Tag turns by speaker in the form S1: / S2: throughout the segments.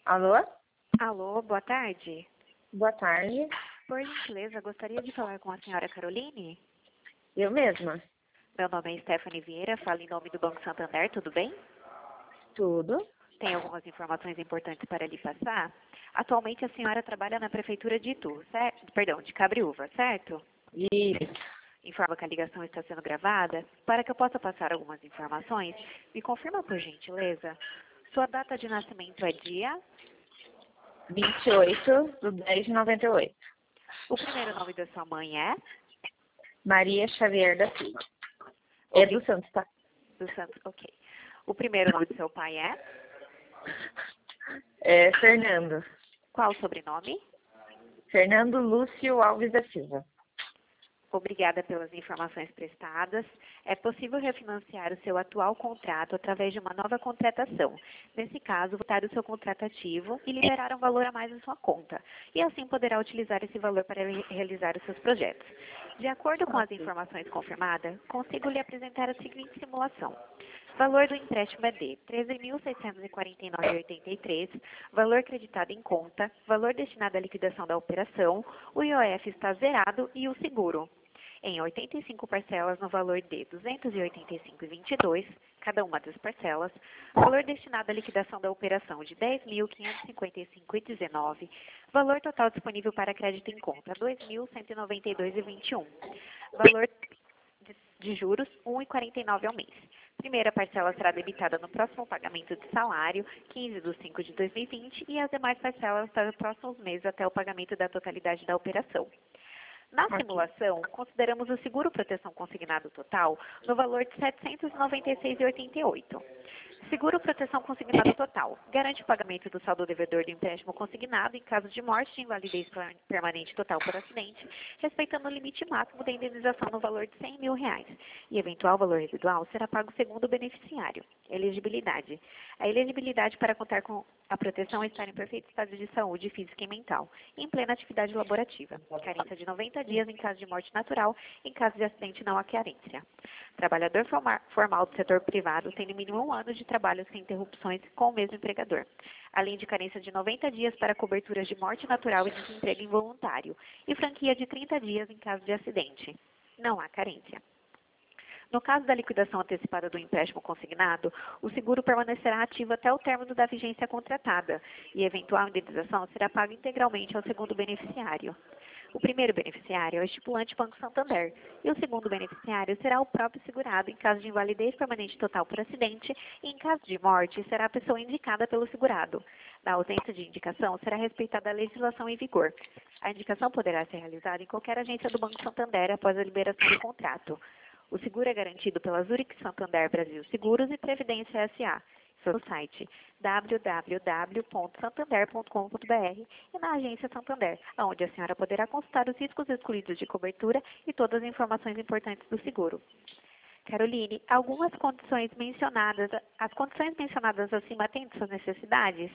S1: Alô?
S2: Alô, boa tarde.
S1: Boa tarde.
S2: Por gentileza, gostaria de falar com a senhora Caroline?
S1: Eu mesma.
S2: Meu nome é Stephanie Vieira, falo em nome do Banco Santander, tudo bem?
S1: Tudo?
S2: Tem algumas informações importantes para lhe passar. Atualmente a senhora trabalha na Prefeitura de Itu, certo? Perdão, de Cabriúva, certo?
S1: Isso.
S2: Informa que a ligação está sendo gravada. Para que eu possa passar algumas informações, me confirma por gentileza. Sua data de nascimento é dia?
S1: 28/10/98.
S2: O primeiro nome da sua mãe é?
S1: Maria Xavier da Silva. É do Santos, tá?
S2: Do Santos, ok. O primeiro nome do seu pai é?
S1: É Fernando.
S2: Qual o sobrenome?
S1: Fernando Lúcio Alves da Silva.
S2: Obrigada pelas informações prestadas. É possível refinanciar o seu atual contrato através de uma nova contratação. Nesse caso, votar o seu contrato ativo e liberar um valor a mais em sua conta. E assim poderá utilizar esse valor para realizar os seus projetos. De acordo com as informações confirmadas, consigo lhe apresentar a seguinte simulação. Valor do empréstimo é de R$ 13.649,83, valor creditado em conta, valor destinado à liquidação da operação, o IOF está zerado e o seguro. Em 85 parcelas no valor de R$ 285,22, cada uma das parcelas, valor destinado à liquidação da operação de R$ 10.555,19, valor total disponível para crédito em conta R$ 2.192,21, valor de juros R$ 1,49 ao mês. Primeira parcela será debitada no próximo pagamento de salário, 15/5/2020, e as demais parcelas para os próximos meses até o pagamento da totalidade da operação. Na simulação, consideramos o seguro proteção consignado total no valor de R$ 796,88. Seguro proteção consignado total garante o pagamento do saldo devedor do empréstimo consignado em caso de morte de invalidez permanente total por acidente, respeitando o limite máximo da indenização no valor de R$ 100 mil, e eventual valor residual será pago segundo o beneficiário. Elegibilidade. A elegibilidade para contar com a proteção é estar em perfeito estado de saúde física e mental, em plena atividade laborativa. Carência de 90 dias em caso de morte natural, em caso de acidente não há carência. Trabalhador formal do setor privado tem no mínimo 1 ano de trabalho sem interrupções com o mesmo empregador, além de carência de 90 dias para coberturas de morte natural e desemprego involuntário, e franquia de 30 dias em caso de acidente. Não há carência. No caso da liquidação antecipada do empréstimo consignado, o seguro permanecerá ativo até o término da vigência contratada e eventual indenização será paga integralmente ao segundo beneficiário. O primeiro beneficiário é o estipulante Banco Santander e o segundo beneficiário será o próprio segurado em caso de invalidez permanente total por acidente e em caso de morte será a pessoa indicada pelo segurado. Na ausência de indicação, será respeitada a legislação em vigor. A indicação poderá ser realizada em qualquer agência do Banco Santander após a liberação do contrato. O seguro é garantido pela Zurich Santander Brasil Seguros e Previdência S.A. no site www.santander.com.br e na agência Santander, onde a senhora poderá consultar os riscos excluídos de cobertura e todas as informações importantes do seguro. Caroline, as condições mencionadas acima atendem suas necessidades?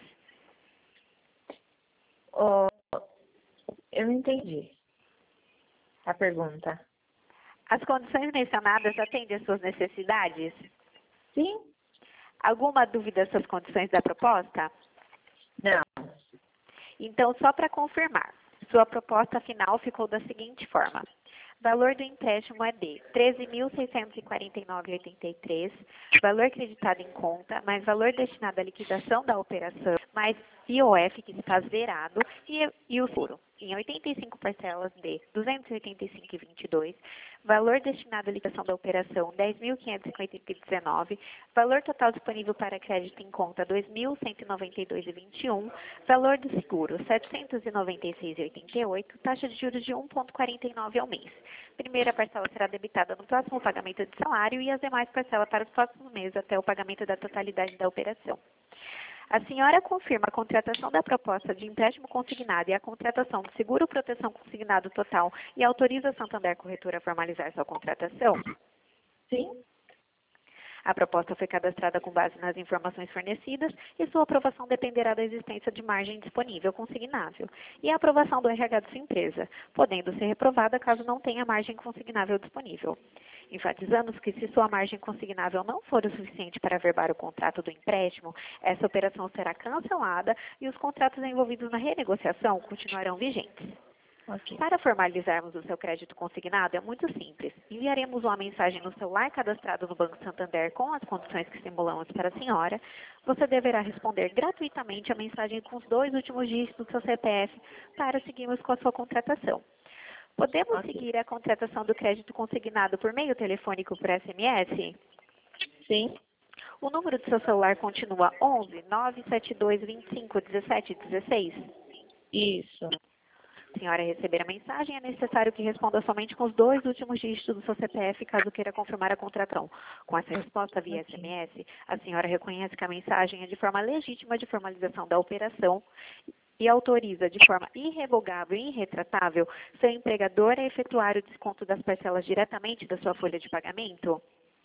S1: Oh, eu não entendi a pergunta.
S2: As condições mencionadas atendem às suas necessidades?
S1: Sim?
S2: Alguma dúvida sobre as condições da proposta?
S1: Não.
S2: Então, só para confirmar, sua proposta final ficou da seguinte forma. Valor do empréstimo é de R$ 13.649,83, valor creditado em conta, mais valor destinado à liquidação da operação, mais IOF que está zerado e o seguro. Em 85 parcelas de R$ 285,22, valor destinado à liquidação da operação R$ 10.550,19, valor total disponível para crédito em conta R$ 2.192,21, valor do seguro R$ 796,88, taxa de juros de 1,49 ao mês. Primeira parcela será debitada no próximo pagamento de salário e as demais parcelas para os próximos meses até o pagamento da totalidade da operação. A senhora confirma a contratação da proposta de empréstimo consignado e a contratação do seguro proteção consignado total e autoriza a Santander Corretora a formalizar sua contratação?
S1: Sim.
S2: A proposta foi cadastrada com base nas informações fornecidas e sua aprovação dependerá da existência de margem disponível consignável e a aprovação do RH de sua empresa, podendo ser reprovada caso não tenha margem consignável disponível. Enfatizamos que se sua margem consignável não for o suficiente para averbar o contrato do empréstimo, essa operação será cancelada e os contratos envolvidos na renegociação continuarão vigentes.
S1: Ok.
S2: Para formalizarmos o seu crédito consignado é muito simples. Enviaremos uma mensagem no celular cadastrado no Banco Santander com as condições que simulamos para a senhora. Você deverá responder gratuitamente a mensagem com os 2 últimos dígitos do seu CPF para seguirmos com a sua contratação. Podemos
S1: Ok.
S2: seguir a contratação do crédito consignado por meio telefônico por SMS?
S1: Sim?
S2: O número do seu celular continua 11 972 25 17 16?
S1: Isso.
S2: Senhora receber a mensagem, é necessário que responda somente com os 2 últimos dígitos do seu CPF, caso queira confirmar a contratação. Com essa resposta via
S1: Ok.
S2: SMS, a senhora reconhece que a mensagem é de forma legítima de formalização da operação e autoriza de forma irrevogável e irretratável seu empregador a efetuar o desconto das parcelas diretamente da sua folha de pagamento?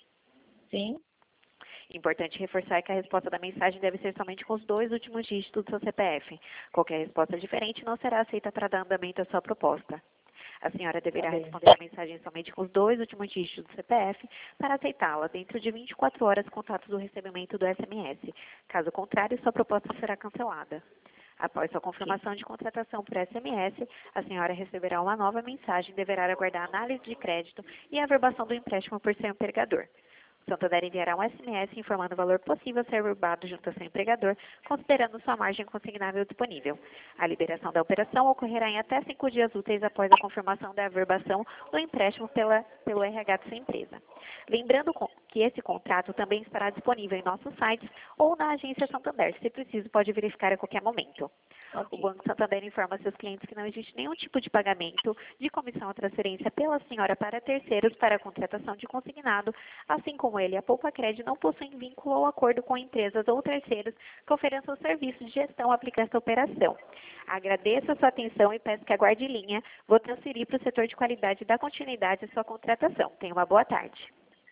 S1: Sim?
S2: Importante reforçar que a resposta da mensagem deve ser somente com os 2 últimos dígitos do seu CPF. Qualquer resposta diferente não será aceita para dar andamento à sua proposta. A senhora deverá
S1: Tá bem.
S2: responder a mensagem somente com os 2 últimos dígitos do CPF para aceitá-la dentro de 24 horas contatos do recebimento do SMS. Caso contrário, sua proposta será cancelada. Após sua confirmação de contratação por SMS, a senhora receberá uma nova mensagem e deverá aguardar a análise de crédito e a averbação do empréstimo por seu empregador. O Santander enviará um SMS informando o valor possível a ser averbado junto ao seu empregador, considerando sua margem consignável disponível. A liberação da operação ocorrerá em até 5 dias úteis após a confirmação da averbação do empréstimo pelo RH de sua empresa. Lembrando que esse contrato também estará disponível em nossos sites ou na agência Santander. Se preciso, pode verificar a qualquer momento. O
S1: Ok.
S2: Banco Santander informa seus clientes que não existe nenhum tipo de pagamento de comissão ou transferência pela senhora para terceiros para a contratação de consignado, assim como ele e a Poupa Cred não possuem vínculo ou acordo com empresas ou terceiros que ofereçam serviços de gestão aplicando esta operação. Agradeço a sua atenção e peço que aguarde em linha. Vou transferir para o setor de qualidade e dar continuidade à sua contratação. Tenha uma boa tarde.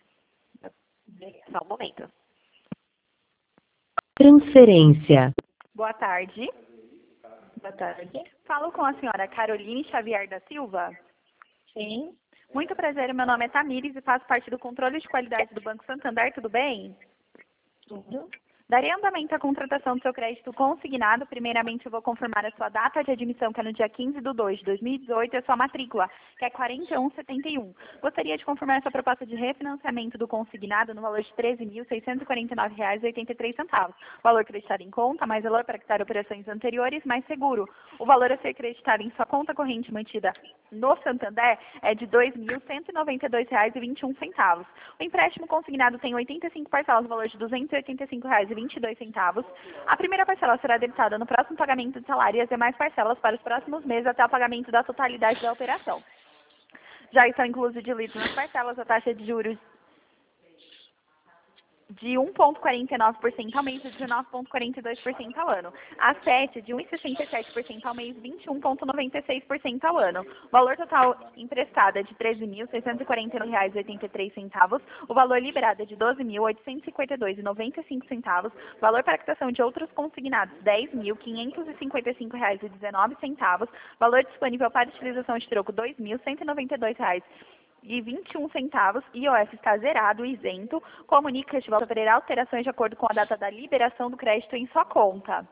S2: Só um momento.
S3: Transferência.
S4: Boa tarde.
S1: Boa tarde.
S4: Falo com a senhora Caroline Xavier da Silva.
S1: Sim?
S4: Muito prazer, meu nome é Tamires e faço parte do controle de qualidade do Banco Santander, tudo bem?
S1: Tudo?
S4: Darei andamento à contratação do seu crédito consignado. Primeiramente, eu vou confirmar a sua data de admissão, que é no dia 15/2 de 2018, e a sua matrícula, que é 4171. Gostaria de confirmar a sua proposta de refinanciamento do consignado no valor de R$ 13.649,83. Valor creditado em conta, mais valor para quitar operações anteriores, mais seguro. O valor a ser creditado em sua conta corrente mantida no Santander é de R$ 2.192,21. O empréstimo consignado tem 85 parcelas, no valor de R$ 285,22. A primeira parcela será debitada no próximo pagamento de salário e as demais parcelas para os próximos meses até o pagamento da totalidade da operação. Já estão inclusos diluídos nas parcelas a taxa de juros de 1,49% ao mês e 19,42% ao ano. A 7 de 1,67% ao mês e 21,96% ao ano. O valor total emprestado é de R$ 13.649,83. O valor liberado é de R$ 12.852,95. Valor para quitação de outros consignados, R$ 10.555,19. Valor disponível para utilização de troco, R$ 2.192,21. IOF está zerado, isento. Comunica que este valor sofrerá alterações de acordo com a data da liberação do crédito em sua conta.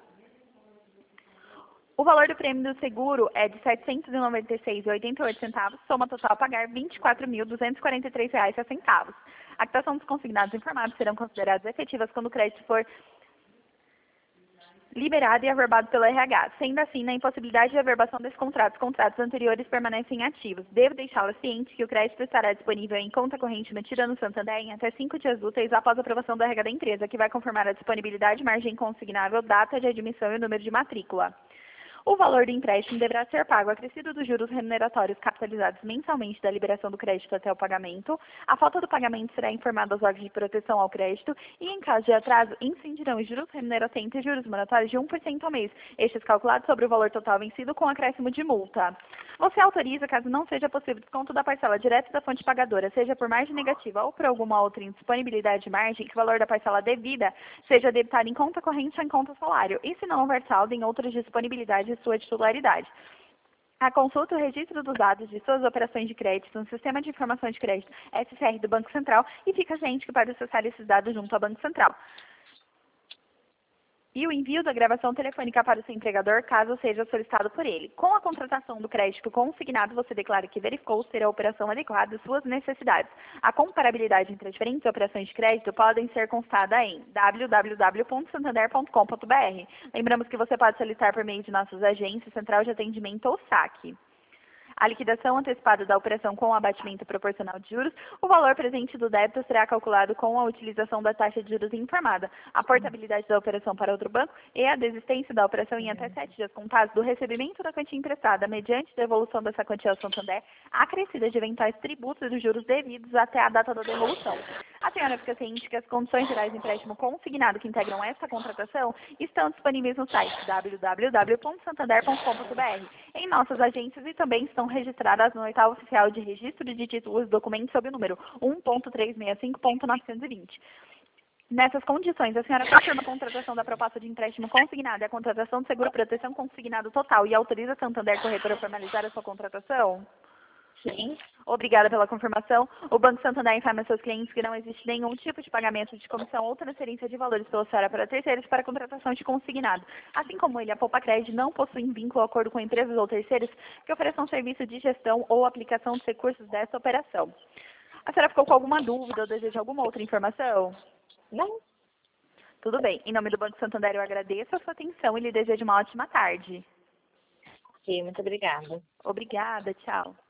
S4: O valor do prêmio do seguro é de R$ 796,88, soma total a pagar R$ 24.243,60. A quitação dos consignados informados serão consideradas efetivas quando o crédito for liberado e averbado pelo RH. Sendo assim, na impossibilidade de averbação desses contratos, contratos anteriores permanecem ativos. Devo deixá-la ciente que o crédito estará disponível em conta corrente mantida no Santander em até 5 dias úteis após a aprovação do RH da empresa, que vai confirmar a disponibilidade, margem consignável, data de admissão e o número de matrícula. O valor do empréstimo deverá ser pago acrescido dos juros remuneratórios capitalizados mensalmente da liberação do crédito até o pagamento. A falta do pagamento será informada aos órgãos de proteção ao crédito e, em caso de atraso, incidirão os juros remuneratórios e juros moratórios de 1% ao mês, estes calculados sobre o valor total vencido com acréscimo de multa. Você autoriza, caso não seja possível desconto da parcela direto da fonte pagadora, seja por margem negativa ou por alguma outra indisponibilidade de margem, que o valor da parcela devida seja debitado em conta corrente ou em conta salário, e se não houver saldo em outras disponibilidades de sua titularidade. A consulta e o registro dos dados de suas operações de crédito no Sistema de Informação de Crédito SCR do Banco Central e fica ciente que pode acessar esses dados junto ao Banco Central. E o envio da gravação telefônica para o seu empregador, caso seja solicitado por ele. Com a contratação do crédito consignado, você declara que verificou ser a operação adequada às suas necessidades. A comparabilidade entre as diferentes operações de crédito podem ser constada em www.santander.com.br. Lembramos que você pode solicitar por meio de nossas agências, Central de Atendimento ou SAC. A liquidação antecipada da operação com o abatimento proporcional de juros, o valor presente do débito será calculado com a utilização da taxa de juros informada, a portabilidade da operação para outro banco e a desistência da operação em até 7 dias contados do recebimento da quantia emprestada, mediante devolução dessa quantia ao Santander, acrescida de eventuais tributos e juros devidos até a data da devolução. A senhora fica ciente que as condições gerais de empréstimo consignado que integram esta contratação estão disponíveis no site www.santander.com.br, em nossas agências e também estão registradas no Oitavo Oficial de Registro de Títulos e Documentos sob o número 1.365.920. Nessas condições, a senhora confirma a contratação da proposta de empréstimo consignado e a contratação de seguro proteção consignado total e autoriza a Santander Corretora a formalizar a sua contratação?
S1: Sim.
S4: Obrigada pela confirmação. O Banco Santander informa a seus clientes que não existe nenhum tipo de pagamento de comissão ou transferência de valores pela senhora para terceiros para contratação de consignado. Assim como ele, a Poupa Cred não possui vínculo ou acordo com empresas ou terceiros que ofereçam serviço de gestão ou aplicação dos recursos dessa operação. A senhora ficou com alguma dúvida ou deseja alguma outra informação?
S1: Não.
S4: Tudo bem. Em nome do Banco Santander, eu agradeço a sua atenção e lhe desejo uma ótima tarde.
S1: Ok, muito obrigada.
S4: Obrigada. Tchau.